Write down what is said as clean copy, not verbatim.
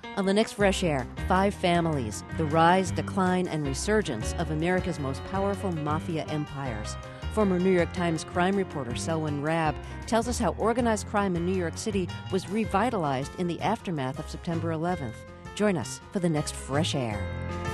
On the next Fresh Air, 5 families, the rise, decline, and resurgence of America's most powerful mafia empires. Former New York Times crime reporter Selwyn Rabb tells us how organized crime in New York City was revitalized in the aftermath of September 11th. Join us for the next Fresh Air.